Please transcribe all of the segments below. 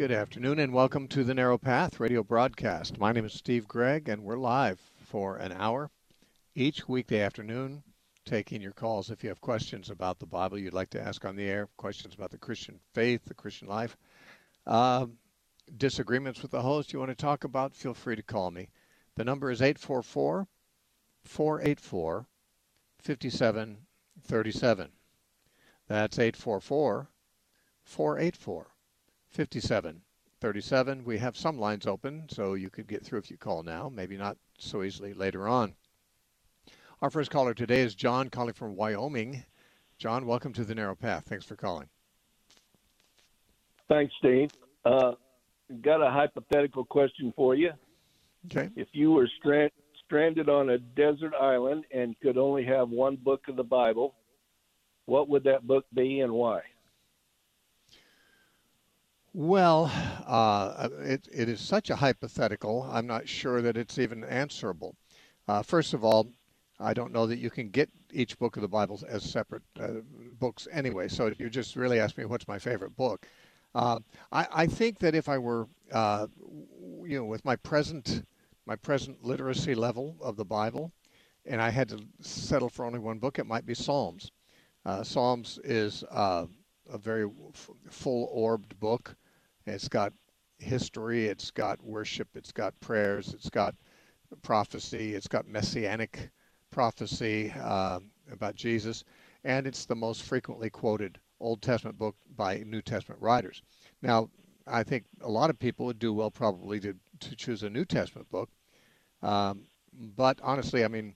Good afternoon and welcome to the Narrow Path radio broadcast. My name is Steve Gregg and we're live for an hour each weekday afternoon taking your calls if you have questions about the Bible you'd like to ask on the air, questions about the Christian faith, the Christian life, disagreements with the host you want to talk about, feel free to call me. The number is 844-484-5737. That's 844-484-5737. We have some lines open, so you could get through if you call now, maybe not so easily later on. Our first caller today is John calling from Wyoming. John, welcome to the Narrow Path. Thanks for calling. Thanks, Steve. Got a hypothetical question for you. Okay. If you were stranded on a desert island and could only have one book of the Bible, what would that book be and why? Well, it is such a hypothetical, I'm not sure that it's even answerable. First of all, I don't know that you can get each book of the Bible as separate books anyway, so you're just really asking me what's my favorite book. I think that if I were, with my present literacy level of the Bible, and I had to settle for only one book, it might be Psalms. Psalms is a very full-orbed book. It's got history, it's got worship, it's got prayers, it's got prophecy, it's got messianic prophecy about Jesus, and it's the most frequently quoted Old Testament book by New Testament writers. Now, I think a lot of people would do well probably to choose a New Testament book, but honestly, I mean,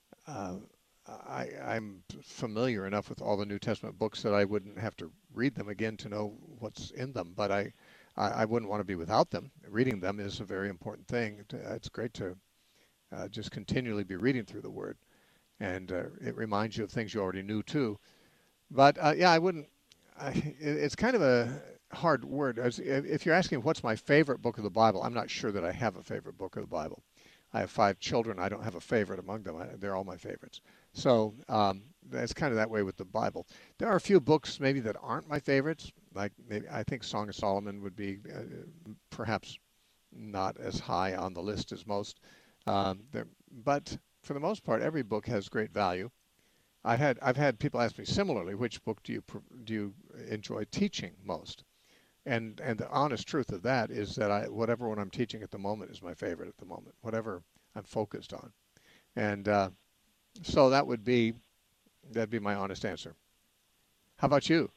I'm familiar enough with all the New Testament books that I wouldn't have to read them again to know what's in them, but I wouldn't want to be without them. Reading them is a very important thing. It's great to just continually be reading through the Word, and it reminds you of things you already knew too. But yeah, I wouldn't. It's kind of a hard word. If you're asking what's my favorite book of the Bible, I'm not sure that I have a favorite book of the Bible. I have 5 children. I don't have a favorite among them. They're all my favorites. So it's kind of that way with the Bible. There are a few books maybe that aren't my favorites. Like maybe I think Song of Solomon would be perhaps not as high on the list as most. But for the most part, every book has great value. I've had people ask me similarly, which book do you enjoy teaching most? And the honest truth of that is that whatever one I'm teaching at the moment is my favorite at the moment, whatever I'm focused on. And so that'd be my honest answer. How about you?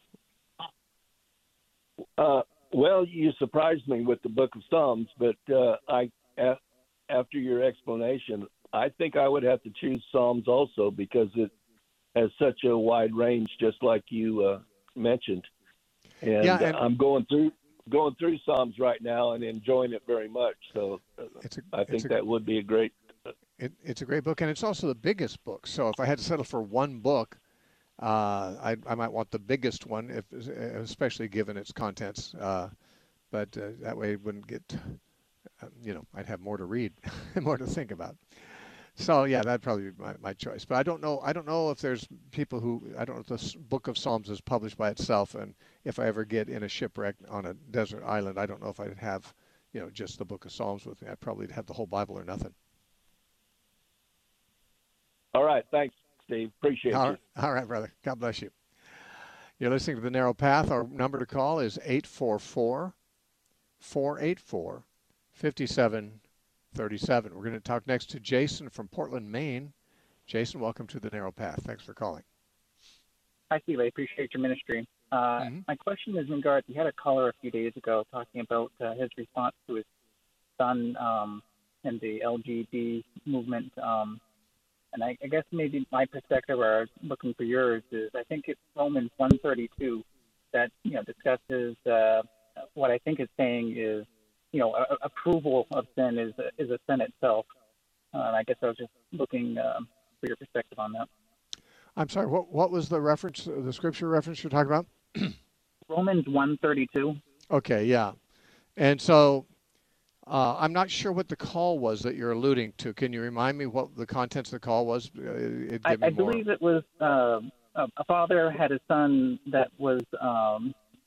Well, you surprised me with the Book of Psalms, but after your explanation, I think I would have to choose Psalms also because it has such a wide range, just like you mentioned. And, yeah, I'm going through Psalms right now and enjoying it very much. So I think that would be a great. It's a great book, and it's also the biggest book. So if I had to settle for one book, I might want the biggest one, especially given its contents. But that way it wouldn't get, I'd have more to read, more to think about. So yeah, that'd probably be my choice. But I don't know if there's people I don't know if the Book of Psalms is published by itself, and if I ever get in a shipwreck on a desert island, I don't know if I'd have, just the Book of Psalms with me. I'd probably have the whole Bible or nothing. All right, thanks, Steve. Appreciate you. All right, brother. God bless you. You're listening to The Narrow Path. Our number to call is 844-484-5737. We're going to talk next to Jason from Portland, Maine. Jason, welcome to The Narrow Path. Thanks for calling. Hi, Steve. I appreciate your ministry. My question is in regards, we had a caller a few days ago talking about his response to his son and the LGBT movement. And I guess maybe my perspective, or looking for yours, is I think it's Romans 1:32 that discusses what I think is saying is approval of sin is a sin itself. And I guess I was just looking for your perspective on that. I'm sorry. What was the reference? The scripture reference you're talking about? Romans 1:32. Okay, yeah, and so. I'm not sure what the call was that you're alluding to. Can you remind me what the contents of the call was? I believe it was a father had a son that was,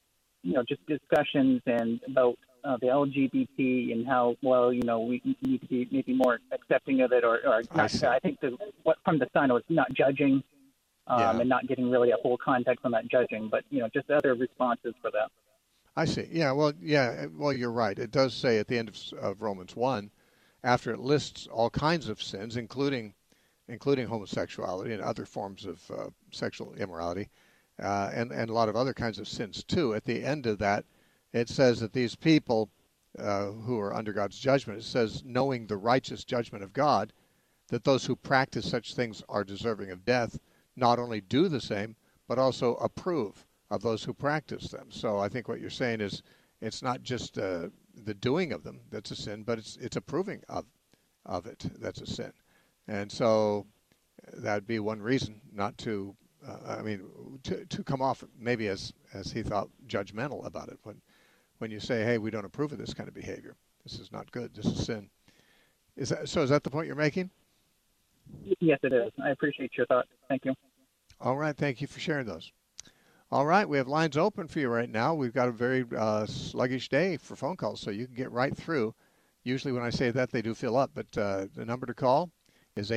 just discussions and about the LGBT and how we need to be maybe more accepting of it, or not. I think what from the sign was not judging, and not getting really a full context on that judging, but just other responses for that. I see. Yeah. Well, you're right. It does say at the end of Romans 1, after it lists all kinds of sins, including homosexuality and other forms of sexual immorality, and a lot of other kinds of sins too. At the end of that, it says that these people who are under God's judgment, it says, knowing the righteous judgment of God, that those who practice such things are deserving of death, not only do the same, but also approve of those who practice them. So I think what you're saying is it's not just the doing of them that's a sin, but it's approving of it that's a sin. And so that'd be one reason not to, to come off maybe as he thought judgmental about it. When you say, hey, we don't approve of this kind of behavior, this is not good, this is sin. Is that the point you're making? Yes, it is. I appreciate your thought. Thank you. All right. Thank you for sharing those. All right. We have lines open for you right now. We've got a very sluggish day for phone calls, so you can get right through. Usually when I say that, they do fill up, but the number to call is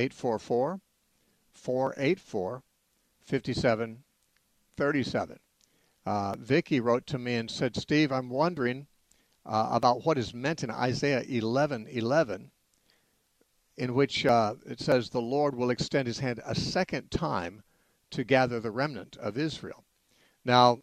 844-484-5737. Vicky wrote to me and said, Steve, I'm wondering about what is meant in Isaiah 11:11, in which it says the Lord will extend his hand a second time to gather the remnant of Israel. Now,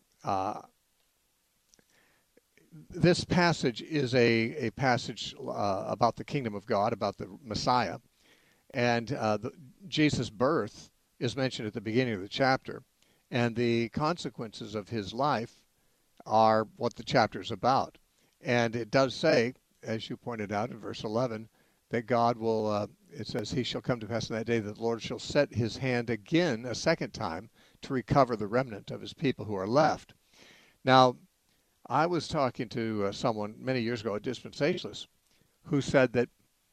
this passage is a passage about the kingdom of God, about the Messiah, and Jesus' birth is mentioned at the beginning of the chapter, and the consequences of his life are what the chapter is about. And it does say, as you pointed out in verse 11, that God will, it says, he shall come to pass in that day that the Lord shall set his hand again a second time to recover the remnant of his people who are left. Now, I was talking to someone many years ago, a dispensationalist, who said that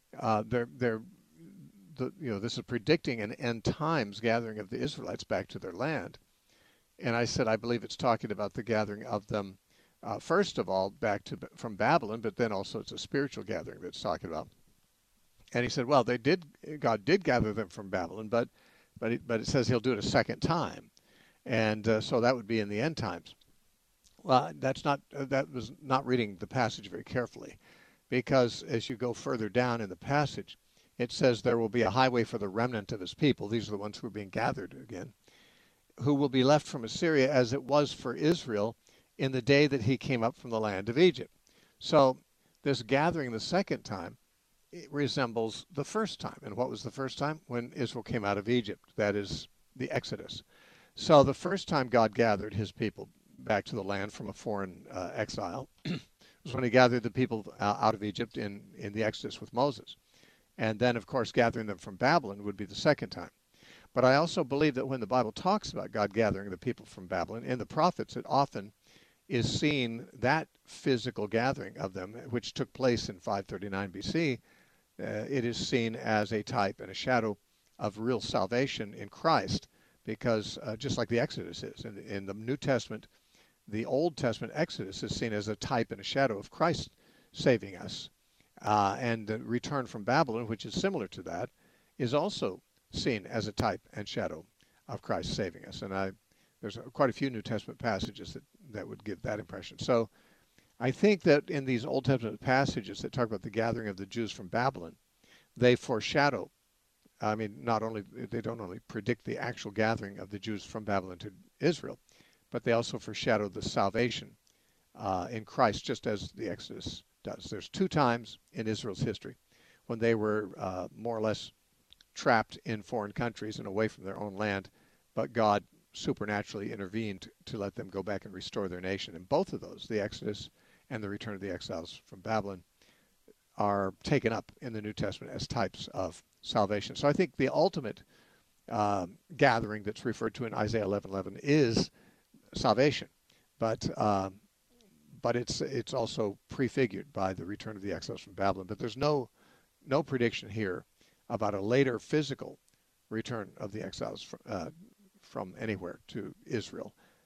this is predicting an end times gathering of the Israelites back to their land. And I said, I believe it's talking about the gathering of them, first of all, from Babylon, but then also it's a spiritual gathering that it's talking about. And he said, well, God did gather them from Babylon, but it says he'll do it a second time. And so that would be in the end times. Well, that was not reading the passage very carefully, because as you go further down in the passage, it says there will be a highway for the remnant of his people. These are the ones who are being gathered again, who will be left from Assyria as it was for Israel in the day that he came up from the land of Egypt. So this gathering the second time, it resembles the first time. And what was the first time? When Israel came out of Egypt. That is the Exodus. So the first time God gathered his people back to the land from a foreign exile was when he gathered the people out of Egypt in the Exodus with Moses. And then, of course, gathering them from Babylon would be the second time. But I also believe that when the Bible talks about God gathering the people from Babylon, in the prophets, it often is seen that physical gathering of them, which took place in 539 BC, it is seen as a type and a shadow of real salvation in Christ, because just like the Exodus is. In the New Testament, the Old Testament Exodus is seen as a type and a shadow of Christ saving us. And the return from Babylon, which is similar to that, is also seen as a type and shadow of Christ saving us. And there's quite a few New Testament passages that would give that impression. So I think that in these Old Testament passages that talk about the gathering of the Jews from Babylon, they foreshadow, they don't only predict the actual gathering of the Jews from Babylon to Israel, but they also foreshadow the salvation in Christ, just as the Exodus does. There's two times in Israel's history when they were more or less trapped in foreign countries and away from their own land, but God supernaturally intervened to let them go back and restore their nation. And both of those, the Exodus and the return of the exiles from Babylon, are taken up in the New Testament as types of salvation. So I think the ultimate gathering that's referred to in Isaiah 11:11 is salvation, but it's also prefigured by the return of the exiles from Babylon. But there's no prediction here about a later physical return of the exiles from anywhere to Israel.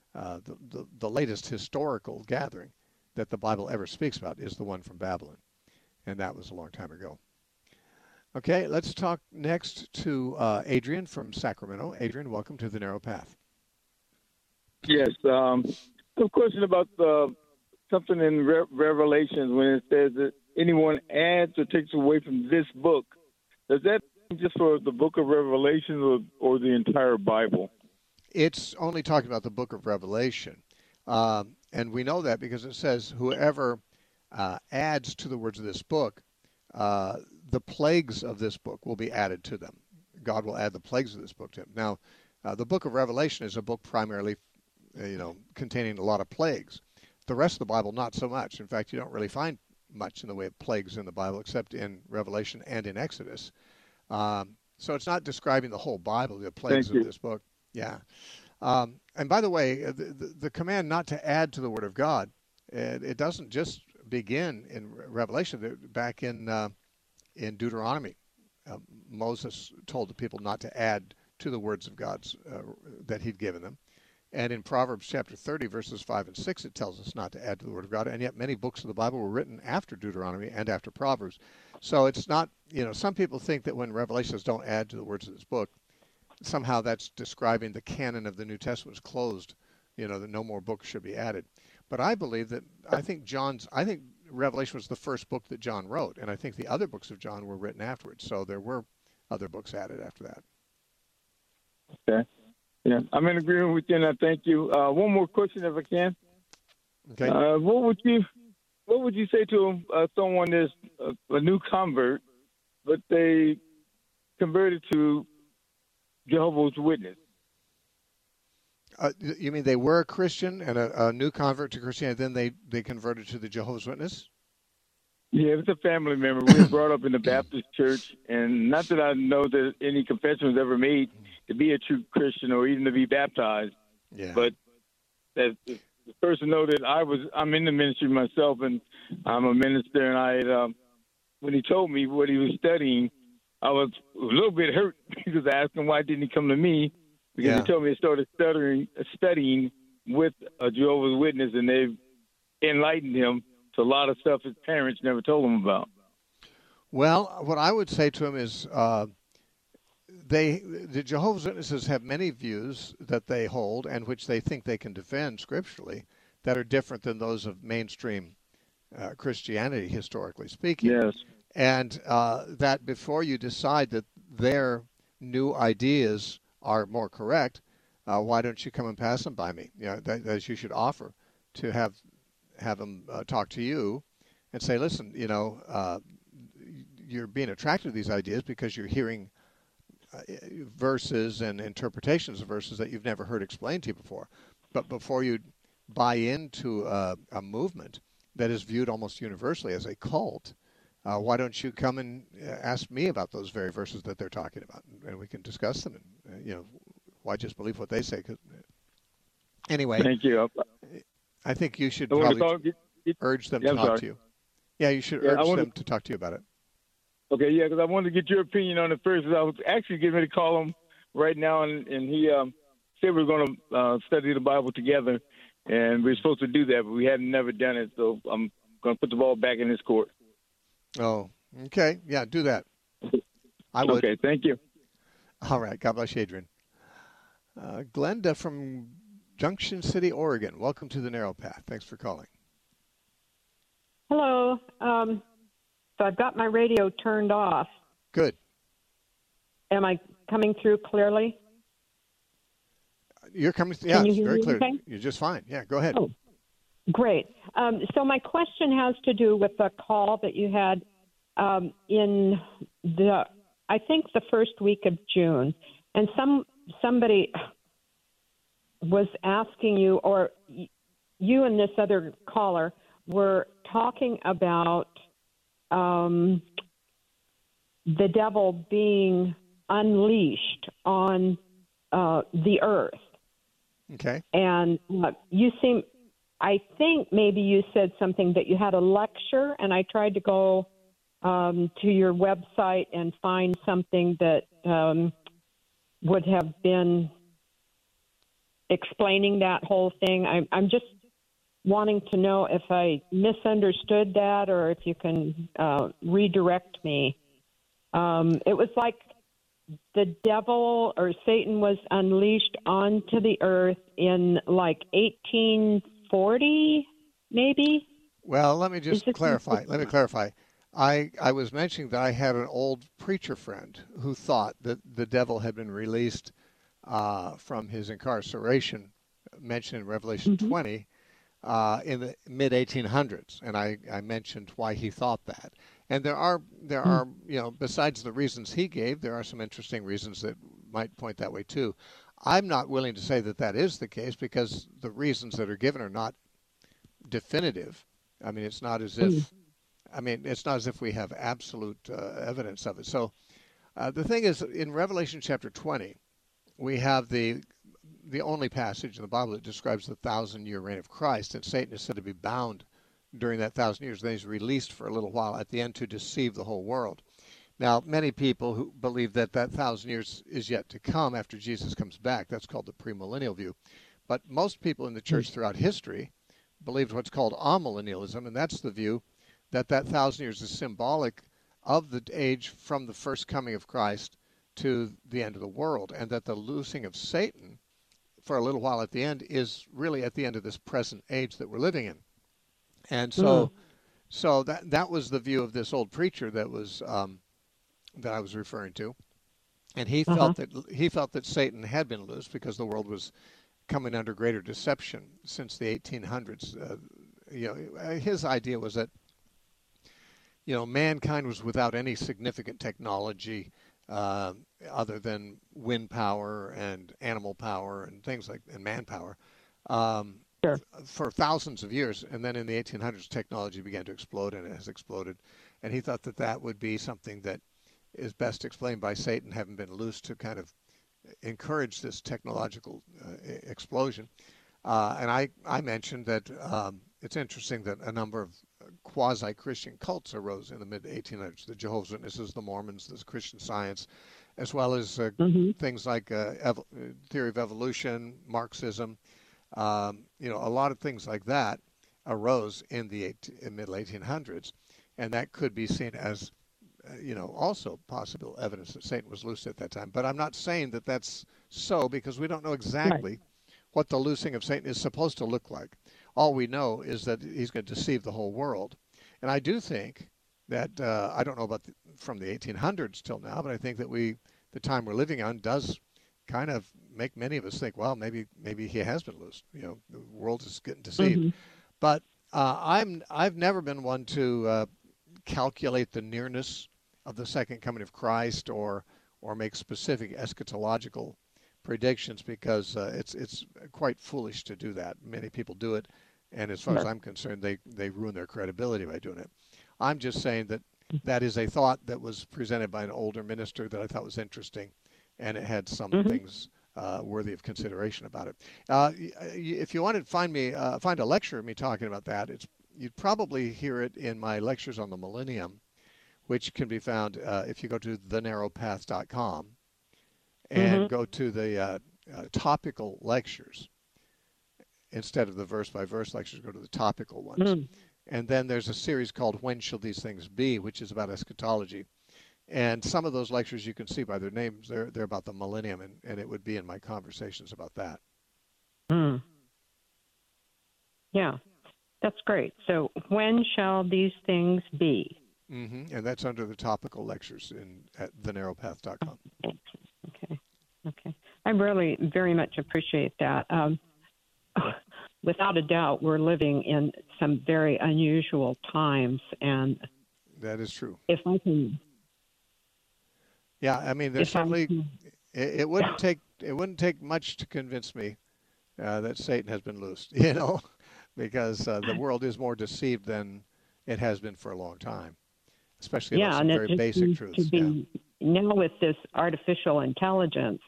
the latest historical gathering that the Bible ever speaks about is the one from Babylon, and that was a long time ago. Okay, let's talk next to Adrian from Sacramento. Adrian, welcome to The Narrow Path. Yes, a question about something in Revelations when it says that anyone adds or takes away from this book. Does that mean just for the book of Revelation or the entire Bible? It's only talking about the book of Revelation. And we know that because it says whoever adds to the words of this book, the plagues of this book will be added to them. God will add the plagues of this book to him. Now, the book of Revelation is a book primarily, containing a lot of plagues. The rest of the Bible, not so much. In fact, you don't really find much in the way of plagues in the Bible, except in Revelation and in Exodus. So it's not describing the whole Bible, the plagues of this book. Yeah. And by the way, the command not to add to the Word of God, it doesn't just begin in Revelation. Back in Deuteronomy, Moses told the people not to add to the words of God's that he'd given them. And in Proverbs chapter 30, verses 5 and 6, it tells us not to add to the Word of God. And yet many books of the Bible were written after Deuteronomy and after Proverbs. So it's not, some people think that when Revelation says don't add to the words of this book, somehow that's describing the canon of the New Testament was closed, that no more books should be added. But I believe that, I think Revelation was the first book that John wrote, and I think the other books of John were written afterwards. So there were other books added after that. Okay. Yeah, I'm in agreement with you, and I thank you. One more question, if I can. Okay. What would you say to someone that's a new convert, but they converted to Jehovah's Witness? You mean they were a Christian and a new convert to Christianity, then they converted to the Jehovah's Witness? Yeah, it was a family member. We were brought up in the Baptist church, and not that I know that any confession was ever made to be a true Christian or even to be baptized. Yeah. But that the person know that I'm in the ministry myself, and I'm a minister. And when he told me what he was studying, I was a little bit hurt because I asked him why didn't he come to me, because he told me he started studying with a Jehovah's Witness, and they've enlightened him to a lot of stuff his parents never told him about. Well, what I would say to him is the Jehovah's Witnesses have many views that they hold and which they think they can defend scripturally that are different than those of mainstream Christianity, historically speaking. Yes. And that before you decide that their new ideas are more correct, why don't you come and pass them by me? That you should offer to have them talk to you and say, listen, you're being attracted to these ideas because you're hearing verses and interpretations of verses that you've never heard explained to you before. But before you buy into a movement that is viewed almost universally as a cult, why don't you come and ask me about those very verses that they're talking about, and we can discuss them. And why just believe what they say? Anyway, thank you. I think you should probably urge them to talk to you. Yeah, you should urge them to talk to you about it. Okay, yeah, because I wanted to get your opinion on it first. I was actually getting ready to call him right now, and he said we were going to study the Bible together, and we were supposed to do that, but we hadn't never done it, so I'm going to put the ball back in his court. Oh, okay. Yeah, do that. I would. Okay, thank you. All right. God bless you, Adrian. Glenda from Junction City, Oregon. Welcome to the Narrow Path. Thanks for calling. Hello. So I've got my radio turned off. Good. Am I coming through clearly? You're coming. Yeah, it's very clear. Okay? You're just fine. Yeah, go ahead. Oh, great. So my question has to do with the call that you had in I think the first week of June, and somebody was asking you, or you and this other caller were talking about the devil being unleashed on the earth. Okay. And I think maybe you said something that you had a lecture, and I tried to go to your website and find something that would have been explaining that whole thing. I'm just wanting to know if I misunderstood that or if you can redirect me. It was like the devil or Satan was unleashed onto the earth in like 1840, maybe? Well, let me just clarify. Let me clarify. I was mentioning that I had an old preacher friend who thought that the devil had been released from his incarceration, mentioned in Revelation 20, in the mid 1800s, and I mentioned why he thought that. And there are besides the reasons he gave, there are some interesting reasons that might point that way too. I'm not willing to say that that is the case because the reasons that are given are not definitive. I mean, it's not as if we have absolute evidence of it. So the thing is, in Revelation chapter 20, we have the only passage in the Bible that describes the 1,000-year reign of Christ, and Satan is said to be bound during that 1,000 years. Then he's released for a little while at the end to deceive the whole world. Now, many people who believe that 1,000 years is yet to come after Jesus comes back. That's called the premillennial view. But most people in the church throughout history believed what's called amillennialism, and that's the view that 1,000 years is symbolic of the age from the first coming of Christ to the end of the world, and that the loosing of Satan for a little while at the end is really at the end of this present age that we're living in. And so that was the view of this old preacher that was that I was referring to, and he felt that Satan had been loosed because the world was coming under greater deception since the 1800s. His idea was that mankind was without any significant technology other than wind power and animal power and things like and manpower for thousands of years. And then in the 1800s, technology began to explode, and it has exploded. And he thought that would be something that is best explained by Satan having been loosed to kind of encourage this technological explosion. And I mentioned that it's interesting that a number of quasi-Christian cults arose in the mid-1800s, the Jehovah's Witnesses, the Mormons, the Christian Science, as well as things like theory of evolution, Marxism. A lot of things like that arose in the mid-1800s, and that could be seen as also possible evidence that Satan was loosed at that time. But I'm not saying that that's so because we don't know exactly what the loosing of Satan is supposed to look like. All we know is that he's going to deceive the whole world. And I do think that, I don't know about from the 1800s till now, but I think that the time we're living on does kind of make many of us think, well, maybe he has been loosed. The world is getting deceived. But I've never been one to calculate the nearness of the second coming of Christ or make specific eschatological predictions because it's quite foolish to do that. Many people do it, and as far as I'm concerned, they ruin their credibility by doing it. I'm just saying that is a thought that was presented by an older minister that I thought was interesting, and it had some things worthy of consideration about it. If you wanted to find a lecture of me talking about that, you'd probably hear it in my lectures on the millennium, which can be found if you go to thenarrowpath.com and go to the topical lectures. Instead of the verse-by-verse lectures, go to the topical ones. And then there's a series called When Shall These Things Be, which is about eschatology. And some of those lectures you can see by their names. They're about the millennium, and it would be in my conversations about that. Yeah, that's great. So when shall these things be? And that's under the topical lectures at thenarrowpath.com. Okay. I really very much appreciate that. Without a doubt, we're living in some very unusual times, and that is true. If I can, there's certainly it wouldn't take much to convince me that Satan has been loosed, because the world is more deceived than it has been for a long time, especially about some very basic truths. Now with this artificial intelligence.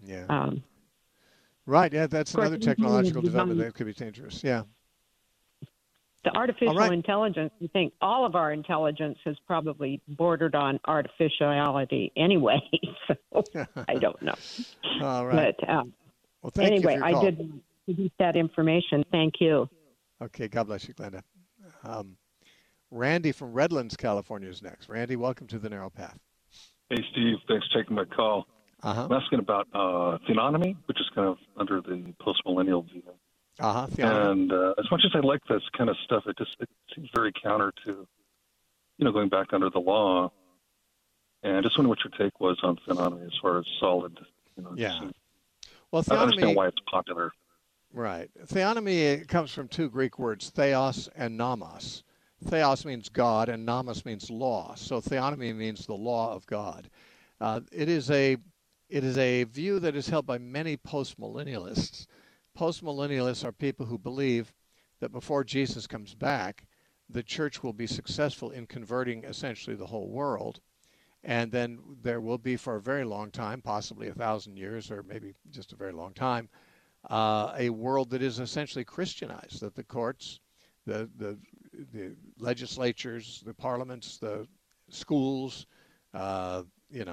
Right, that's another technological development that could be dangerous. The artificial intelligence, I think all of our intelligence has probably bordered on artificiality anyway, so I don't know. All right. Well, thank you for Anyway, your I call. did give that information. Thank you. Okay, God bless you, Glenda. Randy from Redlands, California is next. Randy, welcome to the Narrow Path. Hey, Steve. Thanks for taking my call. I'm asking about theonomy, which is kind of under the post-millennial view. Theonomy. And as much as I like this kind of stuff, it seems very counter to, going back under the law. And I just wonder what your take was on theonomy as far as solid. Yeah. Well, I theonomy. understand why it's popular. Right. Theonomy comes from two Greek words, theos and nomos. Theos means God, and nomos means law. So theonomy means the law of God. It is a view that is held by many postmillennialists. Postmillennialists are people who believe that before Jesus comes back, the church will be successful in converting essentially the whole world. And then there will be for a very long time, possibly 1,000 years or maybe just a very long time, a world that is essentially Christianized, that the courts, the legislatures, the parliaments, the schools, all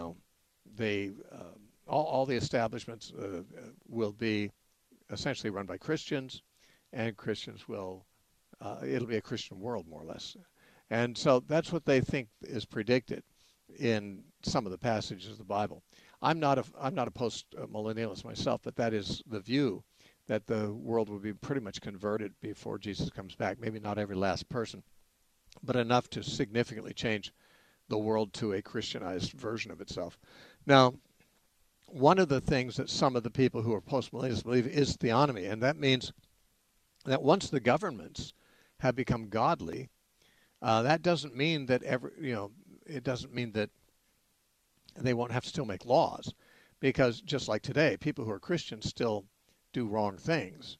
the establishments will be essentially run by Christians, and Christians will, it'll be a Christian world more or less. And so that's what they think is predicted in some of the passages of the Bible. I'm not a post-millennialist myself, but that is the view, that the world will be pretty much converted before Jesus comes back. Maybe not every last person, but enough to significantly change the world to a Christianized version of itself. Now, one of the things that some of the people who are post-millennialists believe is theonomy, and that means that once the governments have become godly, that doesn't mean that it doesn't mean that they won't have to still make laws, because just like today, people who are Christians still do wrong things.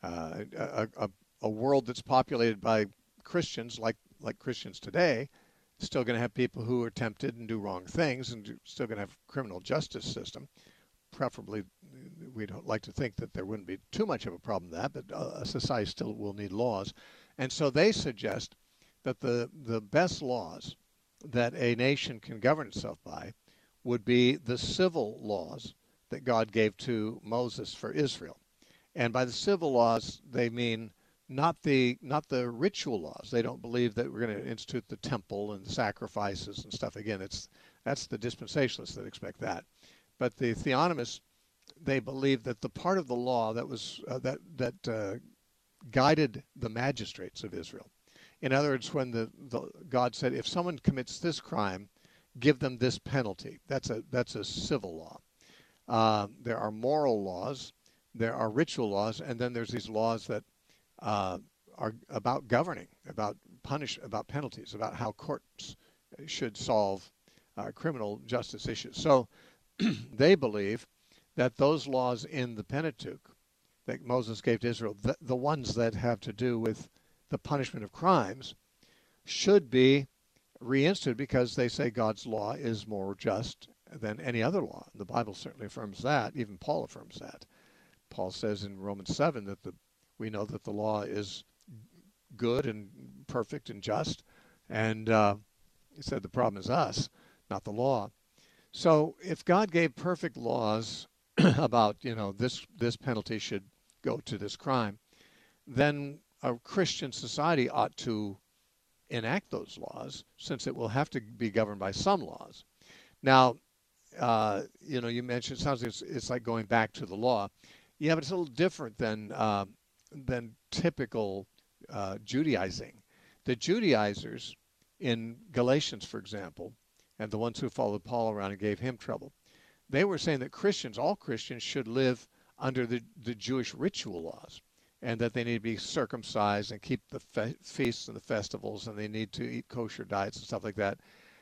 A world that's populated by Christians, like Christians today, is still going to have people who are tempted and do wrong things, and still going to have a criminal justice system. Preferably, we'd like to think that there wouldn't be too much of a problem with that, but a society still will need laws. And so they suggest that the best laws that a nation can govern itself by would be the civil laws that God gave to Moses for Israel. And by the civil laws, they mean not the ritual laws. They don't believe that we're going to institute the temple and sacrifices and stuff. Again, that's the dispensationalists that expect that. But the theonomists, they believe that the part of the law that was that guided the magistrates of Israel. In other words, when God said, if someone commits this crime, give them this penalty. That's a civil law. There are moral laws, there are ritual laws, and then there's these laws that are about governing, about penalties, about how courts should solve criminal justice issues. So they believe that those laws in the Pentateuch that Moses gave to Israel, the ones that have to do with the punishment of crimes, should be reinstituted, because they say God's law is more just than any other law. The Bible certainly affirms that. Even Paul affirms that. Paul says in Romans 7 that we know that the law is good and perfect and just, and he said the problem is us, not the law. So if God gave perfect laws about, this penalty should go to this crime, then a Christian society ought to enact those laws, since it will have to be governed by some laws. Now, you mentioned, it sounds like it's like going back to the law. Yeah, but it's a little different than typical Judaizing. The Judaizers in Galatians, for example, and the ones who followed Paul around and gave him trouble, they were saying that all Christians should live under the Jewish ritual laws, and that they need to be circumcised and keep the feasts and the festivals, and they need to eat kosher diets and stuff like that.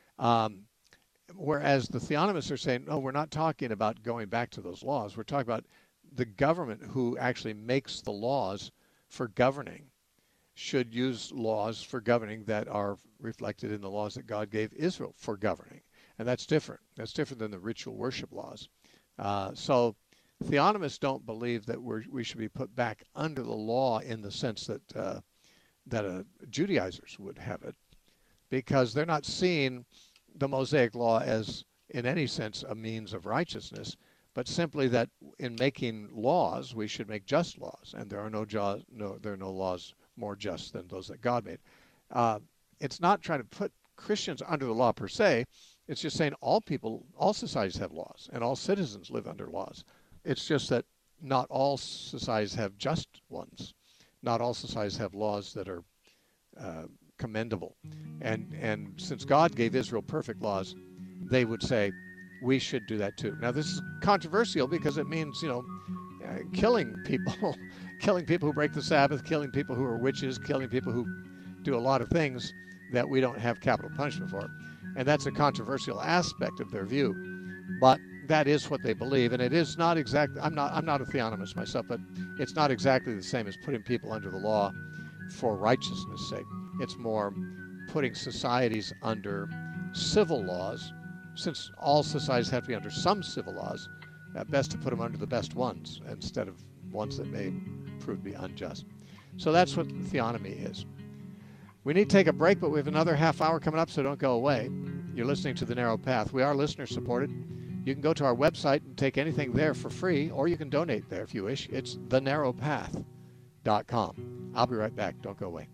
Whereas the theonomists are saying, no, we're not talking about going back to those laws. We're talking about the government who actually makes the laws for governing should use laws for governing that are reflected in the laws that God gave Israel for governing. And that's different. That's different than the ritual worship laws. So theonomists don't believe that we should be put back under the law in the sense that Judaizers would have it, because they're not seeing the Mosaic law as, in any sense, a means of righteousness, but simply that in making laws, we should make just laws, and there are there are no laws more just than those that God made. It's not trying to put Christians under the law per se. It's just saying all people, all societies have laws, and all citizens live under laws. It's just that not all societies have just ones. Not all societies have laws that are commendable. And since God gave Israel perfect laws, they would say, we should do that too. Now, this is controversial because it means, killing people, killing people who break the Sabbath, killing people who are witches, killing people who do a lot of things that we don't have capital punishment for. And that's a controversial aspect of their view. But that is what they believe, and it is not exactly, I'm not a theonomist myself, but it's not exactly the same as putting people under the law for righteousness' sake. It's more putting societies under civil laws. Since all societies have to be under some civil laws, best to put them under the best ones instead of ones that may prove to be unjust. So that's what theonomy is. We need to take a break, but we have another half hour coming up, so don't go away. You're listening to The Narrow Path. We are listener supported. You can go to our website and take anything there for free, or you can donate there if you wish. It's thenarrowpath.com. I'll be right back. Don't go away.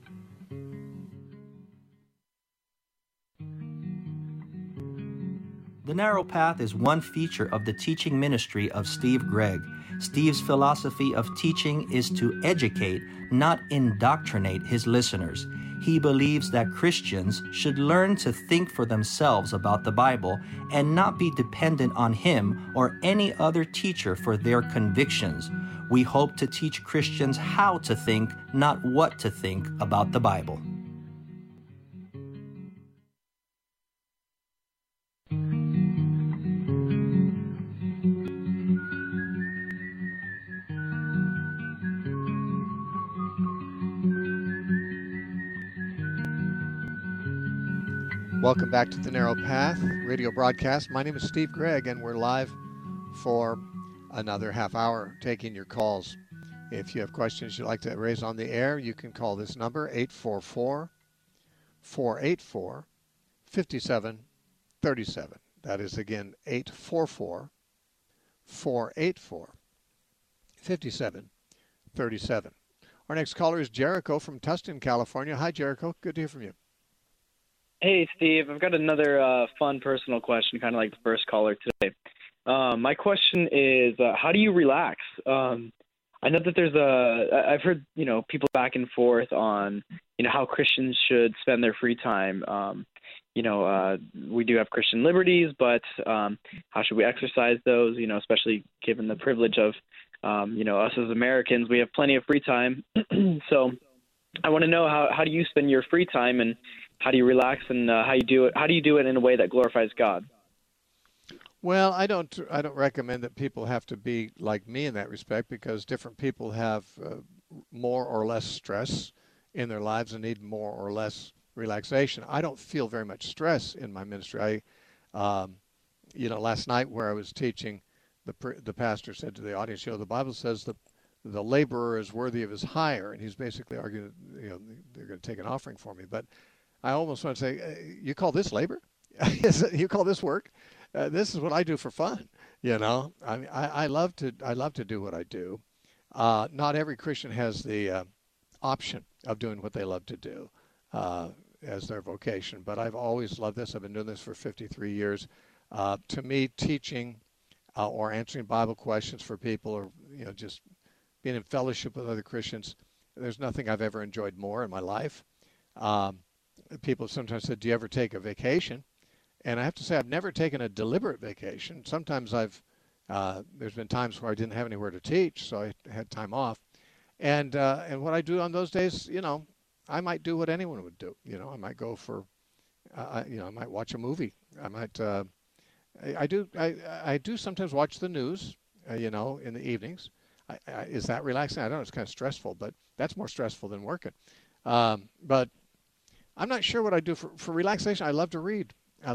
The Narrow Path is one feature of the teaching ministry of Steve Gregg. Steve's philosophy of teaching is to educate, not indoctrinate his listeners. He believes that Christians should learn to think for themselves about the Bible and not be dependent on him or any other teacher for their convictions. We hope to teach Christians how to think, not what to think about the Bible. Welcome back to The Narrow Path radio broadcast. My name is Steve Gregg, and we're live for another half hour taking your calls. If you have questions you'd like to raise on the air, you can call this number, 844-484-5737. That is, again, 844-484-5737. Our next caller is Jericho from Tustin, California. Hi, Jericho. Good to hear from you. Hey, Steve. I've got another fun personal question, kind of like the first caller today. My question is, how do you relax? I know that I've heard, people back and forth on, how Christians should spend their free time. We do have Christian liberties, but how should we exercise those, especially given the privilege of, us as Americans, we have plenty of free time. So I want to know how do you spend your free time, and how do you relax, and how do you do it in a way that glorifies God? Well, I don't recommend that people have to be like me in that respect, because different people have more or less stress in their lives and need more or less relaxation. I don't feel very much stress in my ministry. Last night where I was teaching, the pastor said to the audience, the Bible says the laborer is worthy of his hire, and he's basically arguing, they're going to take an offering for me. But I almost want to say, you call this labor? You call this work? This is what I do for fun. I love to do what I do. Not every Christian has the option of doing what they love to do as their vocation, but I've always loved this. I've been doing this for 53 years. To me, teaching or answering Bible questions for people, or just being in fellowship with other Christians, there's nothing I've ever enjoyed more in my life. People sometimes said, do you ever take a vacation? And I have to say, I've never taken a deliberate vacation. Sometimes there's been times where I didn't have anywhere to teach, so I had time off. And what I do on those days, I might do what anyone would do. I might go for, I might watch a movie. I might, I do sometimes watch the news, in the evenings. Is that relaxing? I don't know. It's kind of stressful, but that's more stressful than working. But I'm not sure what I do for relaxation. I love to read.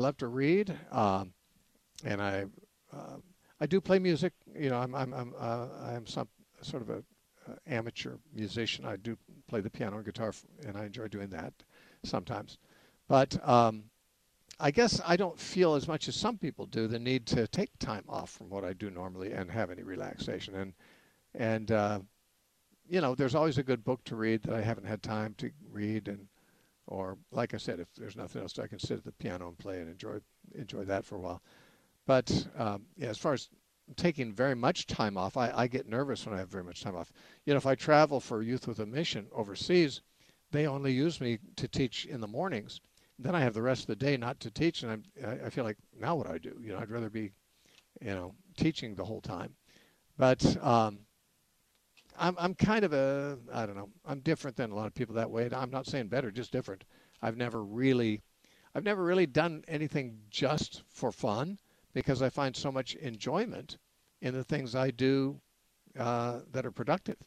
And I do play music. I'm some sort of a amateur musician. I do play the piano and guitar, and I enjoy doing that sometimes. But I guess I don't feel as much as some people do the need to take time off from what I do normally and have any relaxation. And there's always a good book to read that I haven't had time to read, or like I said, if there's nothing else, I can sit at the piano and play and enjoy that for a while. But as far as taking very much time off, I get nervous when I have very much time off. If I travel for Youth with a Mission overseas, they only use me to teach in the mornings. Then I have the rest of the day not to teach, and I feel like, now what do I do? I'd rather be, teaching the whole time. But I'm kind of I don't know, I'm different than a lot of people that way. I'm not saying better, just different. I've never really done anything just for fun, because I find so much enjoyment in the things I do that are productive.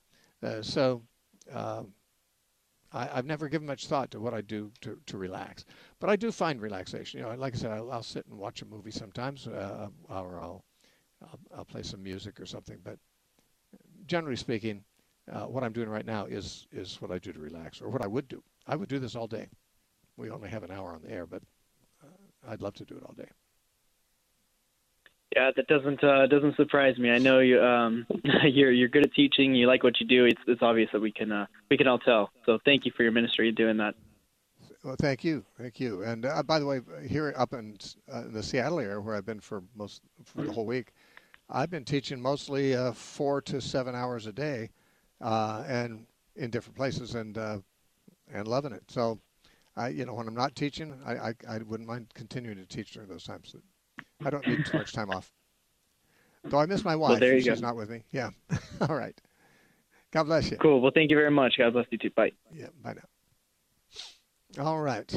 I've never given much thought to what I do to relax. But I do find relaxation. Like I said, I'll sit and watch a movie sometimes, or I'll play some music or something. But generally speaking, what I'm doing right now is what I do to relax, or what I would do. I would do this all day. We only have an hour on the air, but I'd love to do it all day. Yeah, that doesn't surprise me. I know you you're good at teaching. You like what you do. It's obvious that we can all tell. So thank you for your ministry doing that. Well, thank you. And by the way, here up in the Seattle area, where I've been for the whole week, I've been teaching mostly 4 to 7 hours a day, and in different places, and loving it. So, when I'm not teaching, I wouldn't mind continuing to teach during those times. I don't need too much time off. Though I miss my wife. Well, there you She's go. not with me. Yeah. All right. God bless you. Cool. Well, thank you very much. God bless you too. Bye. Yeah. Bye now. All right.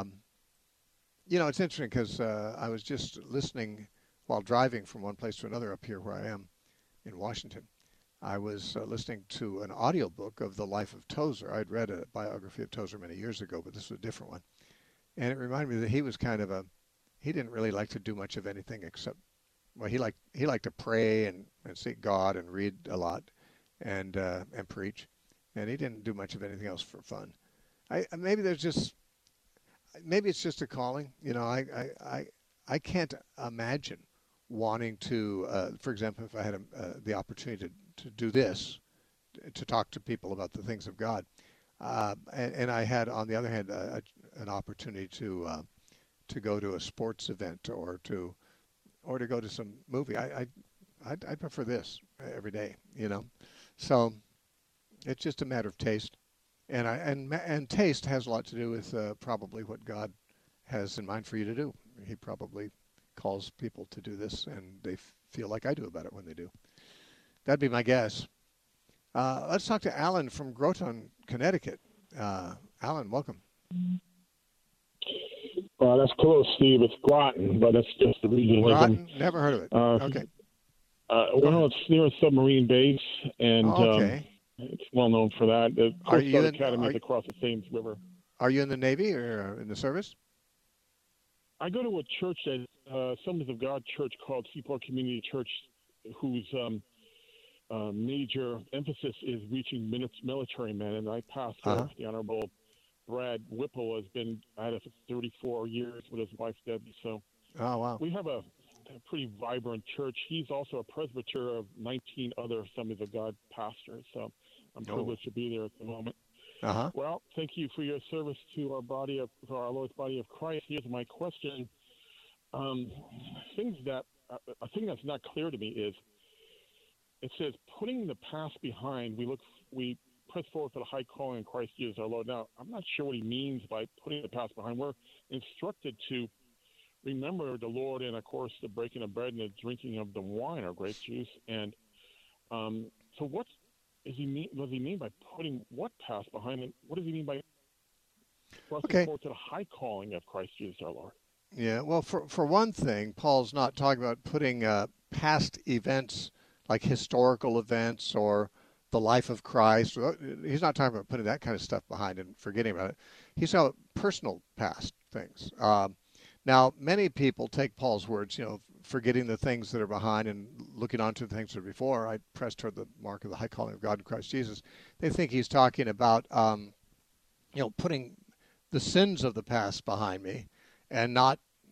It's interesting because I was just listening while driving from one place to another up here where I am in Washington. I was listening to an audiobook of the life of Tozer. I'd read a biography of Tozer many years ago, but this was a different one. And it reminded me that he was kind of he didn't really like to do much of anything except, well, he liked to pray and seek God and read a lot and preach. And he didn't do much of anything else for fun. Maybe it's just a calling. I can't imagine wanting to, for example, if I had the opportunity to do this, to talk to people about the things of God, and I had, on the other hand, an opportunity to go to a sports event or to go to some movie. I'd prefer this every day. So it's just a matter of taste, and taste has a lot to do with probably what God has in mind for you to do. He probably calls people to do this, and they feel like I do about it when they do. That'd be my guess. Let's talk to Alan from Groton, Connecticut. Alan, welcome. Well, that's close, Steve. It's Groton, but that's just the region. Groton? Never heard of it. Okay. Well, it's near a submarine base, and okay. It's well known for that. The Coast Guard Academy is across the Thames River. Are you in the Navy or in the service? I go to a church, Assemblies of God Church, called Seaport Community Church, whose major emphasis is reaching military men, and I pastor the Honorable Brad Whipple has been at it for 34 years with his wife Debbie. So, we have a pretty vibrant church. He's also a presbyter of 19 other Assemblies of God pastors. So, I'm privileged to be there at the moment. Well, thank you for your service to our Lord's body of Christ. Here's my question. A thing that's not clear to me is, it says, putting the past behind, we press forward for the high calling in Christ Jesus our Lord. Now, I'm not sure what he means by putting the past behind. We're instructed to remember the Lord and, of course, the breaking of bread and the drinking of the wine or grape juice. And so what does he mean by putting what past behind? And what does he mean by pressing forward to the high calling of Christ Jesus our Lord? Yeah, well, for one thing, Paul's not talking about putting past events like historical events or the life of Christ. He's not talking about putting that kind of stuff behind and forgetting about it. He's talking about personal past things. Now, many people take Paul's words, forgetting the things that are behind and looking on to the things that are before. I press toward the mark of the high calling of God in Christ Jesus. They think he's talking about, putting the sins of the past behind me and not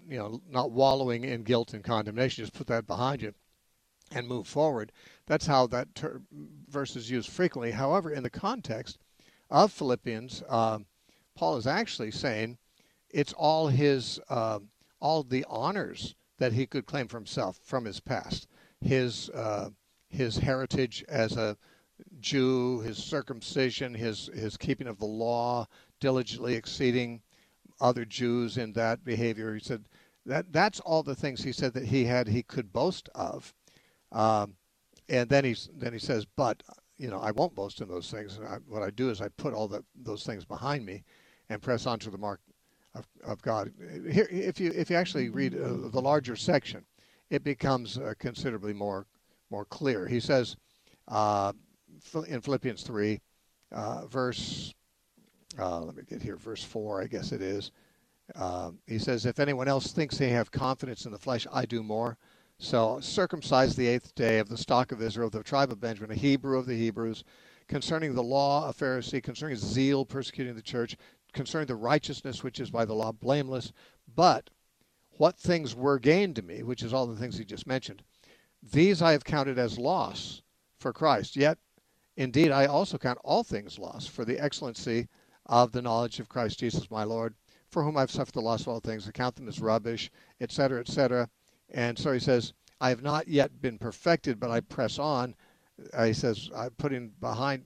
not wallowing in guilt and condemnation. Just put that behind you and move forward. That's how that verse is used frequently. However, in the context of Philippians, Paul is actually saying it's all all the honors that he could claim for himself from his past, his heritage as a Jew, his circumcision, his keeping of the law, diligently exceeding other Jews in that behavior. He said that's all the things he said that he could boast of. And then he says, but I won't boast in those things. And what I do is I put all those things behind me and press on to the mark of God. Here, if you actually read the larger section, it becomes considerably more clear. He says in Philippians 3, verse 4, I guess it is. He says, if anyone else thinks they have confidence in the flesh, I do more. So circumcised the 8th day, of the stock of Israel, of the tribe of Benjamin, a Hebrew of the Hebrews, concerning the law, a Pharisee, concerning zeal, persecuting the church, concerning the righteousness which is by the law, blameless. But what things were gained to me, which is all the things he just mentioned, these I have counted as loss for Christ. Yet, indeed, I also count all things loss for the excellency of the knowledge of Christ Jesus my Lord, for whom I've suffered the loss of all things, account them as rubbish, etc., etc. And so he says, I have not yet been perfected, but I press on. He says, I'm putting the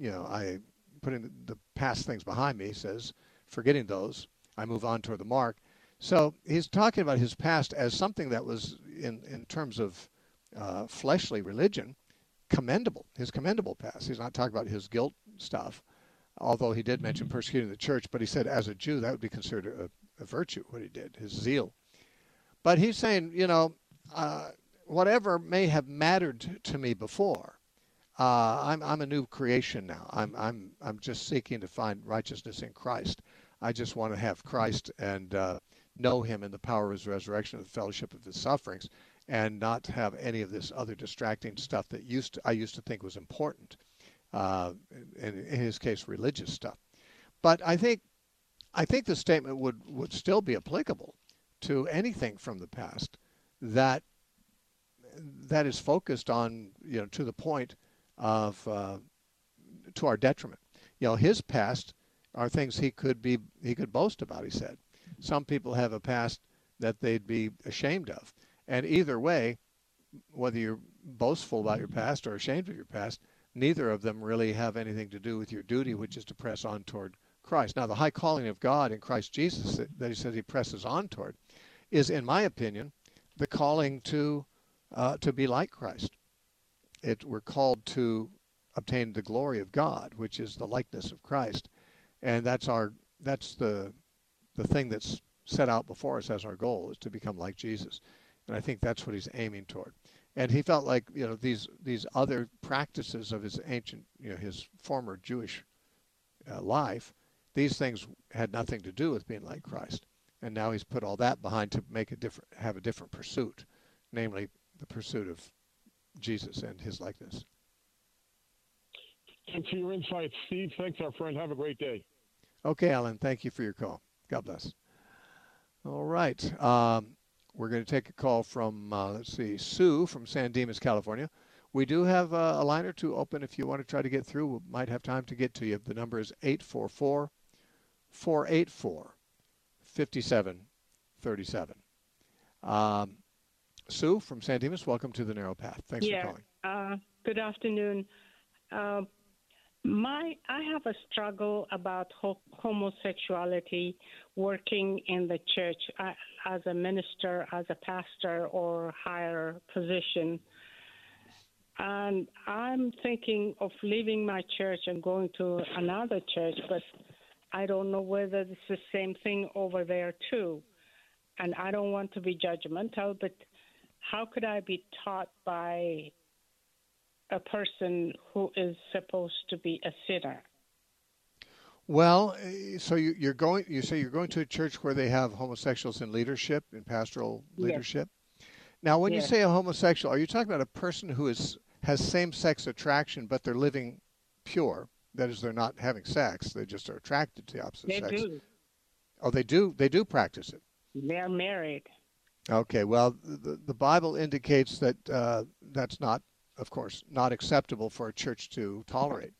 past things behind me. He says, forgetting those, I move on toward the mark. So he's talking about his past as something that was, in terms of fleshly religion, commendable, his commendable past. He's not talking about his guilt stuff, although he did mention persecuting the church, but he said as a Jew, that would be considered a virtue, what he did, his zeal. But he's saying, whatever may have mattered to me before, I'm a new creation now. I'm just seeking to find righteousness in Christ. I just want to have Christ and know him in the power of his resurrection and the fellowship of his sufferings, and not have any of this other distracting stuff that I used to think was important. In his case, religious stuff. But I think the statement would still be applicable to anything from the past that is focused on, to the point of to our detriment. His past are things he could boast about. He said some people have a past that they'd be ashamed of, and either way, whether you're boastful about your past or ashamed of your past, neither of them really have anything to do with your duty, which is to press on toward Christ. Now, the high calling of God in Christ Jesus that he says he presses on toward is, in my opinion, the calling to be like Christ. We're called to obtain the glory of God, which is the likeness of Christ, and that's the thing that's set out before us as our goal, is to become like Jesus. And I think that's what he's aiming toward. And he felt like these other practices of his ancient, his former Jewish life, these things had nothing to do with being like Christ. And now he's put all that behind to have a different pursuit, namely the pursuit of Jesus and his likeness. Thanks for your insight, Steve. Thanks, our friend. Have a great day. Okay, Alan. Thank you for your call. God bless. All right. We're going to take a call from, Sue from San Dimas, California. We do have a line or two open if you want to try to get through. We might have time to get to you. The number is 844-484-5737. Sue from San Dimas, welcome to the Narrow Path. Thanks for calling. Good afternoon. I have a struggle about homosexuality working in the church as a minister, as a pastor, or higher position. And I'm thinking of leaving my church and going to another church, but I don't know whether it's the same thing over there too. And I don't want to be judgmental, but how could I be taught by a person who is supposed to be a sinner? Well, so you say you're going to a church where they have homosexuals in leadership, in pastoral leadership. Now, when you say a homosexual, are you talking about a person who has same-sex attraction, but they're living pure? That is, they're not having sex; they just are attracted to the opposite sex. They do. Oh, they do. They do practice it. They are married. Okay, well, the Bible indicates that that's not, of course, not acceptable for a church to tolerate.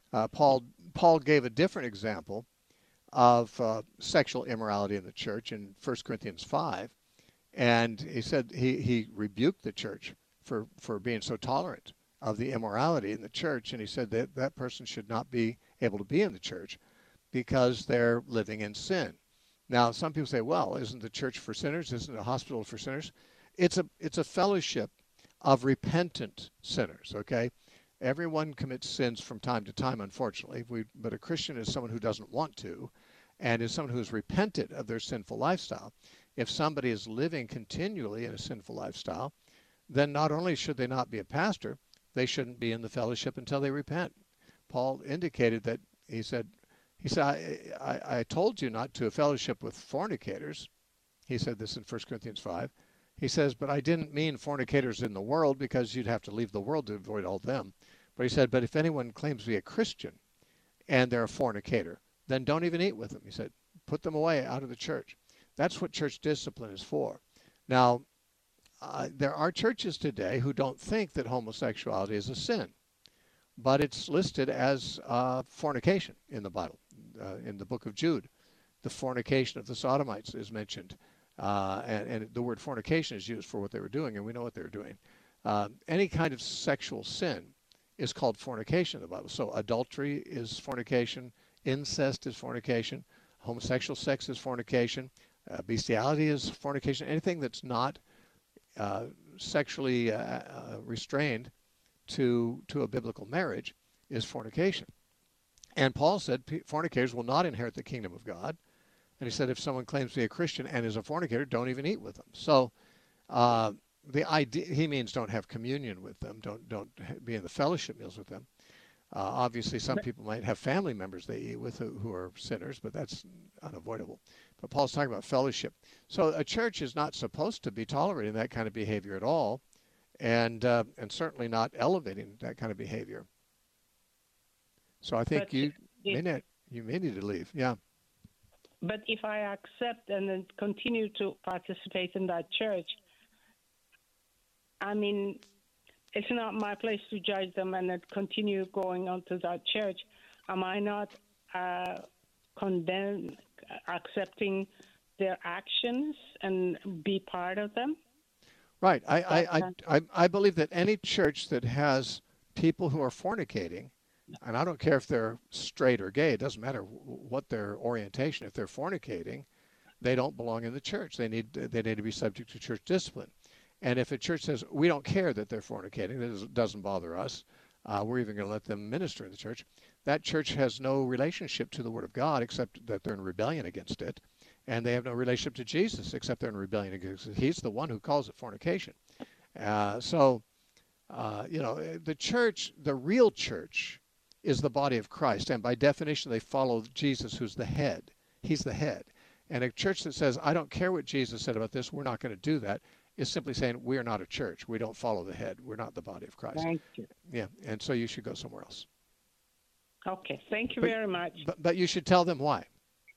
Paul gave a different example of sexual immorality in the church in 1 Corinthians 5, and he said he rebuked the church for being so tolerant of the immorality in the church, and he said that that person should not be able to be in the church because they're living in sin. Now, some people say, well, isn't the church for sinners? Isn't it a hospital for sinners? It's a fellowship of repentant sinners, okay? Everyone commits sins from time to time, unfortunately, but a Christian is someone who doesn't want to and is someone who's repented of their sinful lifestyle. If somebody is living continually in a sinful lifestyle, then not only should they not be a pastor, they shouldn't be in the fellowship until they repent. Paul indicated that he said, I told you not to fellowship with fornicators. He said this in 1 Corinthians 5. He says, but I didn't mean fornicators in the world because you'd have to leave the world to avoid all them. But he said, but if anyone claims to be a Christian and they're a fornicator, then don't even eat with them. He said, put them away out of the church. That's what church discipline is for. Now, there are churches today who don't think that homosexuality is a sin, but it's listed as fornication in the Bible. In the book of Jude, the fornication of the Sodomites is mentioned, and the word fornication is used for what they were doing, and we know what they were doing. Any kind of sexual sin is called fornication in the Bible. So adultery is fornication, incest is fornication, homosexual sex is fornication, bestiality is fornication. Anything that's not sexually restrained to a biblical marriage is fornication. And Paul said fornicators will not inherit the kingdom of God. And he said if someone claims to be a Christian and is a fornicator, don't even eat with them. So the idea, he means don't have communion with them, don't be in the fellowship meals with them. Obviously, some people might have family members they eat with who are sinners, but that's unavoidable. But Paul's talking about fellowship. So a church is not supposed to be tolerating that kind of behavior at all, and certainly not elevating that kind of behavior. So I think you may need to leave. Yeah. But if I accept and then continue to participate in that church, I mean, it's not my place to judge them and then continue going on to that church. Am I not condemned, accepting their actions and be part of them? Right. I believe that any church that has people who are fornicating, and I don't care if they're straight or gay, it doesn't matter what their orientation. If they're fornicating, they don't belong in the church. They need to be subject to church discipline. And if a church says, we don't care that they're fornicating, it doesn't bother us, we're even going to let them minister in the church, that church has no relationship to the Word of God except that they're in rebellion against it. And they have no relationship to Jesus except they're in rebellion against it. He's the one who calls it fornication. The church, the real church, is the body of Christ. And by definition, they follow Jesus, who's the head. He's the head. And a church that says, I don't care what Jesus said about this, we're not going to do that, is simply saying we are not a church. We don't follow the head. We're not the body of Christ. Thank you. Yeah, and so you should go somewhere else. Okay, thank you very much. But you should tell them why.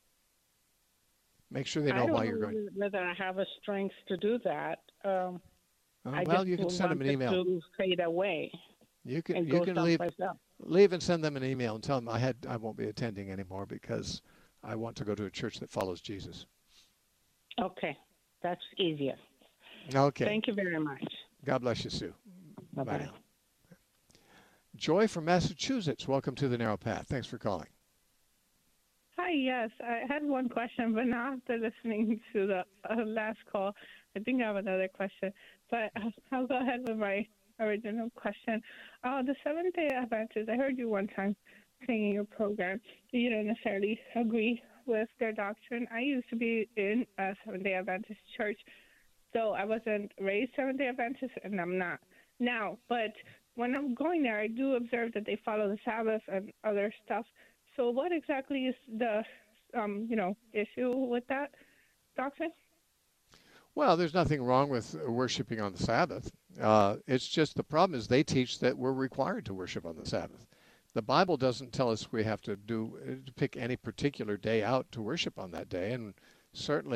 Make sure they know why you're going. I don't know whether I have a strength to do that. Well, you can send them an email. To fade away. You can leave and send them an email and tell them I won't be attending anymore because I want to go to a church that follows Jesus. Okay, that's easier. Okay. Thank you very much. God bless you, Sue. Bye-bye. Bye now. Joy from Massachusetts, welcome to the Narrow Path. Thanks for calling. Hi, yes. I had one question, but now after listening to the last call, I think I have another question. But I'll go ahead with my original question. The Seventh-day Adventists, I heard you one time saying in your program that you don't necessarily agree with their doctrine. I used to be in a Seventh-day Adventist church, so I wasn't raised Seventh-day Adventist, and I'm not now. But when I'm going there, I do observe that they follow the Sabbath and other stuff. So what exactly is the, issue with that doctrine? Well, there's nothing wrong with worshiping on the Sabbath. It's just the problem is they teach that we're required to worship on the Sabbath. The Bible doesn't tell us we have to pick any particular day out to worship on that day, and certainly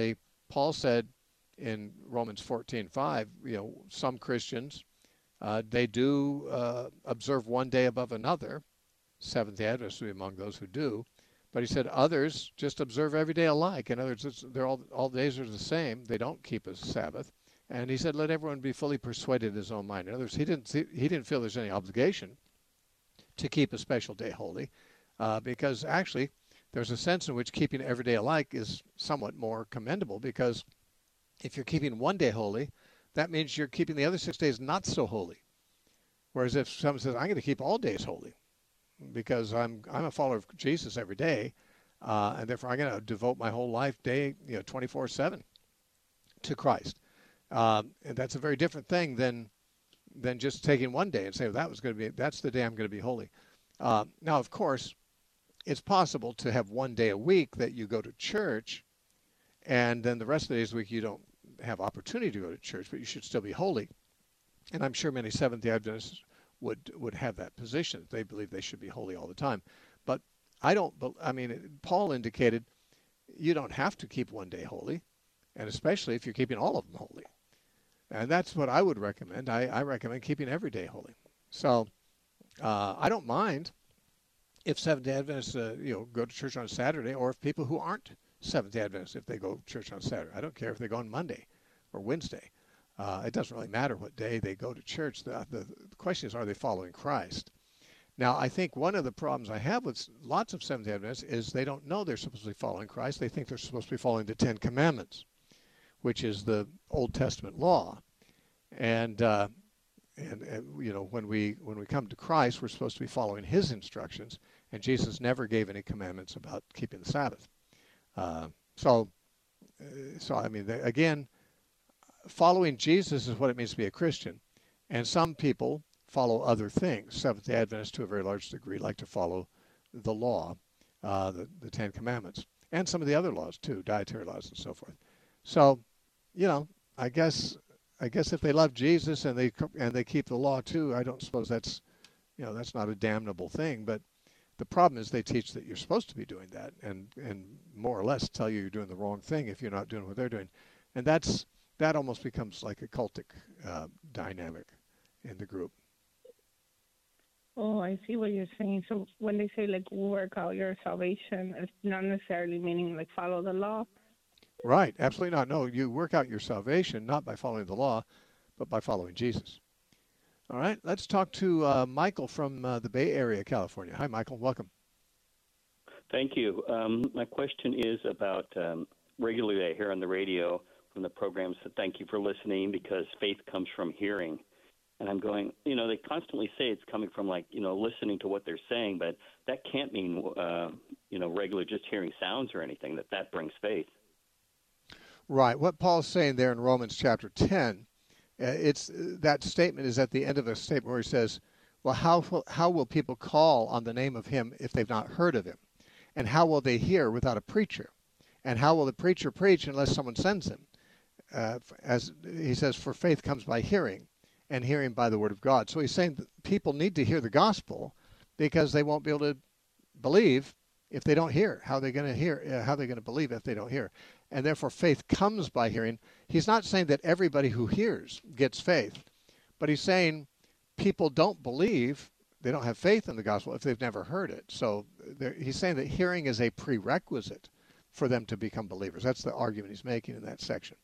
Paul said in Romans 14:5, some Christians, they do observe one day above another. Seventh-day Adventists would be among those who do. But he said others just observe every day alike. In other words, they're all days are the same. They don't keep a Sabbath. And he said, let everyone be fully persuaded in his own mind. In other words, he didn't feel there's any obligation to keep a special day holy, because actually there's a sense in which keeping every day alike is somewhat more commendable, because if you're keeping one day holy, that means you're keeping the other 6 days not so holy. Whereas if someone says, I'm going to keep all days holy because I'm a follower of Jesus every day, and therefore I'm going to devote my whole life day 24/7 to Christ. And that's a very different thing than just taking one day and say, well, that's the day I'm going to be holy. Now, of course, it's possible to have one day a week that you go to church, and then the rest of the days of the week you don't have opportunity to go to church, but you should still be holy. And I'm sure many Seventh-day Adventists would have that position. They believe they should be holy all the time. But Paul indicated you don't have to keep one day holy, and especially if you're keeping all of them holy. And that's what I would recommend. I recommend keeping every day holy. So I don't mind if Seventh-day Adventists go to church on Saturday, or if people who aren't Seventh-day Adventists, if they go to church on Saturday. I don't care if they go on Monday or Wednesday. It doesn't really matter what day they go to church. The question is, are they following Christ? Now, I think one of the problems I have with lots of Seventh-day Adventists is they don't know they're supposed to be following Christ. They think they're supposed to be following the Ten Commandments, which is the Old Testament law. And when we come to Christ, we're supposed to be following His instructions. And Jesus never gave any commandments about keeping the Sabbath. Again, following Jesus is what it means to be a Christian. And some people follow other things. Seventh-day Adventists, to a very large degree, like to follow the law, the Ten Commandments, and some of the other laws too, dietary laws and so forth. So, I guess if they love Jesus and they keep the law too, I don't suppose that's not a damnable thing. But the problem is they teach that you're supposed to be doing that, and more or less tell you you're doing the wrong thing if you're not doing what they're doing, and that almost becomes like a cultic dynamic in the group. Oh, I see what you're saying. So when they say like work out your salvation, it's not necessarily meaning like follow the law. Right, absolutely not. No, you work out your salvation not by following the law, but by following Jesus. All right, let's talk to Michael from the Bay Area, California. Hi, Michael. Welcome. Thank you. My question is about regularly I hear on the radio from the programs that thank you for listening because faith comes from hearing. And I'm going, they constantly say it's coming from listening to what they're saying, but that can't mean, regular just hearing sounds or anything, that brings faith. Right. What Paul's saying there in Romans chapter 10, that statement is at the end of a statement where he says, well, how will people call on the name of Him if they've not heard of Him? And how will they hear without a preacher? And how will the preacher preach unless someone sends him? As he says, for faith comes by hearing, and hearing by the word of God. So he's saying that people need to hear the gospel because they won't be able to believe if they don't hear. How are they going to hear? How are they going to believe if they don't hear? And therefore faith comes by hearing. He's not saying that everybody who hears gets faith, but he's saying people don't believe, they don't have faith in the gospel if they've never heard it. So he's saying that hearing is a prerequisite for them to become believers. That's the argument he's making in that section.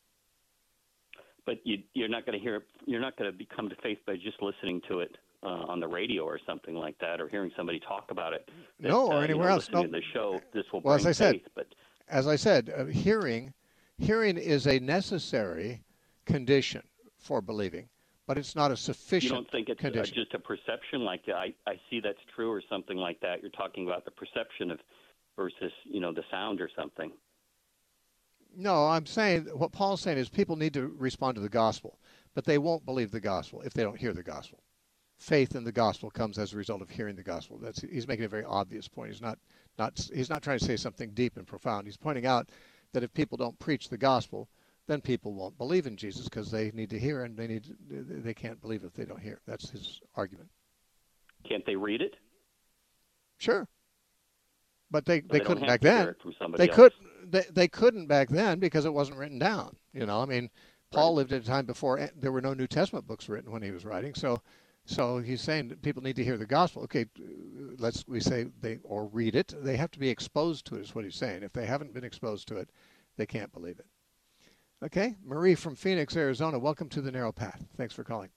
But you're not going to hear. You're not going to become to faith by just listening to it on the radio or something like that, or hearing somebody talk about it. Or anywhere else. No. To the show, this will bring as I said, faith. But as I said, hearing is a necessary condition for believing, but it's not a sufficient. You don't think it's condition. Just a perception? Like I see that's true, or something like that. You're talking about the perception of versus the sound or something. No, I'm saying what Paul's saying is people need to respond to the gospel, but they won't believe the gospel if they don't hear the gospel. Faith in the gospel comes as a result of hearing the gospel. He's making a very obvious point. He's not trying to say something deep and profound. He's pointing out that if people don't preach the gospel, then people won't believe in Jesus because they need to hear, and they can't believe if they don't hear. That's his argument. Can't they read it? Sure. But they couldn't back then. They couldn't back then because it wasn't written down. You know, I mean, Paul lived at a time before there were no New Testament books written when he was writing. So he's saying that people need to hear the gospel. Okay, or read it. They have to be exposed to it, is what he's saying. If they haven't been exposed to it, they can't believe it. Okay, Marie from Phoenix, Arizona. Welcome to the Narrow Path. Thanks for calling.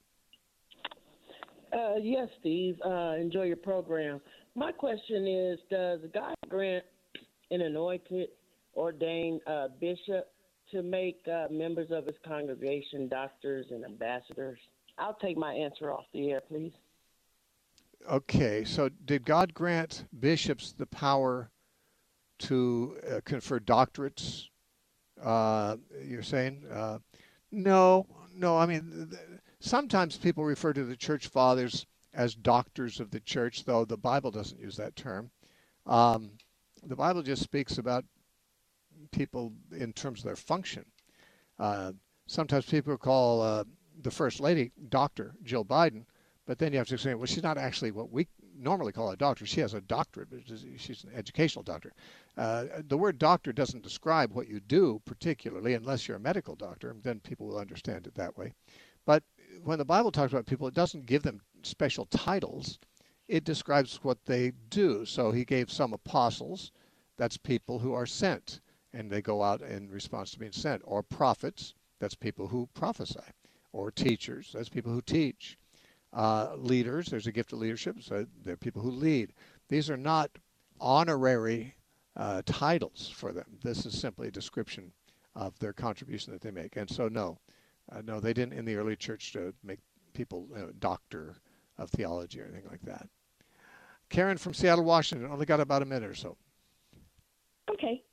Yes, Steve. Enjoy your program. My question is, does God grant an anointed, ordained bishop to make members of his congregation doctors and ambassadors? I'll take my answer off the air, please. Okay, so did God grant bishops the power to confer doctorates? You're saying? No. I mean, sometimes people refer to the church fathers as doctors of the church, though the Bible doesn't use that term. The Bible just speaks about people in terms of their function. Sometimes people call the First Lady Dr. Jill Biden, but then you have to say, well, she's not actually what we normally call a doctor. She has a doctorate, but she's an educational doctor. The word doctor doesn't describe what you do particularly, unless you're a medical doctor. Then people will understand it that way. But when the Bible talks about people, it doesn't give them special titles. It describes what they do. So he gave some apostles. That's people who are sent, and they go out in response to being sent. Or prophets. That's people who prophesy. Or teachers. That's people who teach. Leaders. There's a gift of leadership. So they're people who lead. These are not honorary titles for them. This is simply a description of their contribution that they make. And so no, they didn't in the early church to make people doctor of theology or anything like that. Karen from Seattle, Washington, only got about a minute or so. Okay.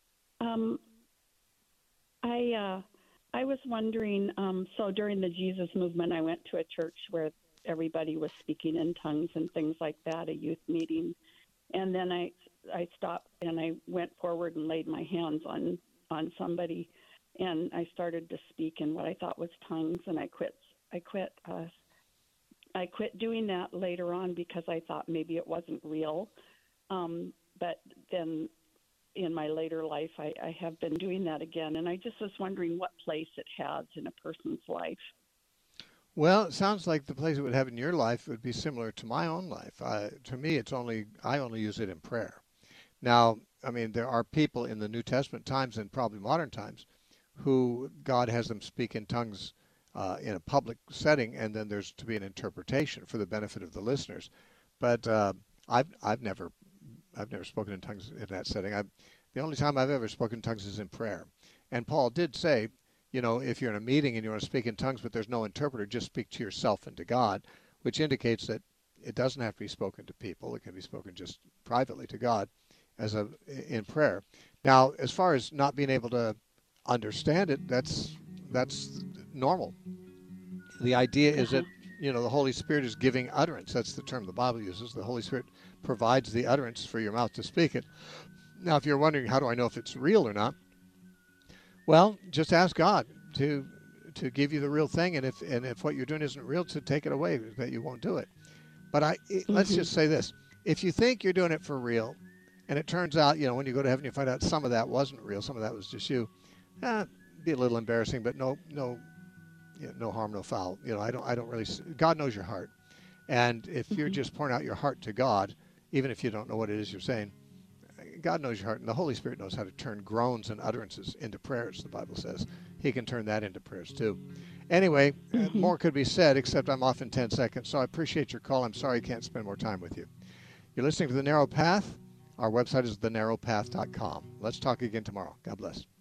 I was wondering, so during the Jesus movement, I went to a church where everybody was speaking in tongues and things like that, a youth meeting. And then I stopped and I went forward and laid my hands on somebody, and I started to speak in what I thought was tongues, and I quit doing that later on because I thought maybe it wasn't real. But then in my later life, I have been doing that again, and I just was wondering what place it has in a person's life. Well, it sounds like the place it would have in your life would be similar to my own life. To me, I only use it in prayer. Now, I mean, there are people in the New Testament times and probably modern times who God has them speak in tongues in a public setting, and then there's to be an interpretation for the benefit of the listeners. But I've never spoken in tongues in that setting. The only time I've ever spoken in tongues is in prayer. And Paul did say, you know, if you're in a meeting and you want to speak in tongues but there's no interpreter, just speak to yourself and to God, which indicates that it doesn't have to be spoken to people. It can be spoken just privately to God in prayer. Now, as far as not being able to understand it, that's normal. The idea is that, you know, the Holy Spirit is giving utterance. That's the term the Bible uses. The Holy Spirit provides the utterance for your mouth to speak it. Now, if you're wondering, how do I know if it's real or not? Well, just ask God to give you the real thing, and if what you're doing isn't real, to take it away, that you won't do it. But let's just say this. If you think you're doing it for real, and it turns out, you know, when you go to heaven, you find out some of that wasn't real, some of that was just you, be a little embarrassing, but no harm, no foul. You know, I don't really. God knows your heart, and if you're just pouring out your heart to God, even if you don't know what it is you're saying, God knows your heart, and the Holy Spirit knows how to turn groans and utterances into prayers, the Bible says. He can turn that into prayers too. Anyway, more could be said, except I'm off in 10 seconds, so I appreciate your call. I'm sorry I can't spend more time with you. You're listening to The Narrow Path. Our website is thenarrowpath.com. Let's talk again tomorrow. God bless.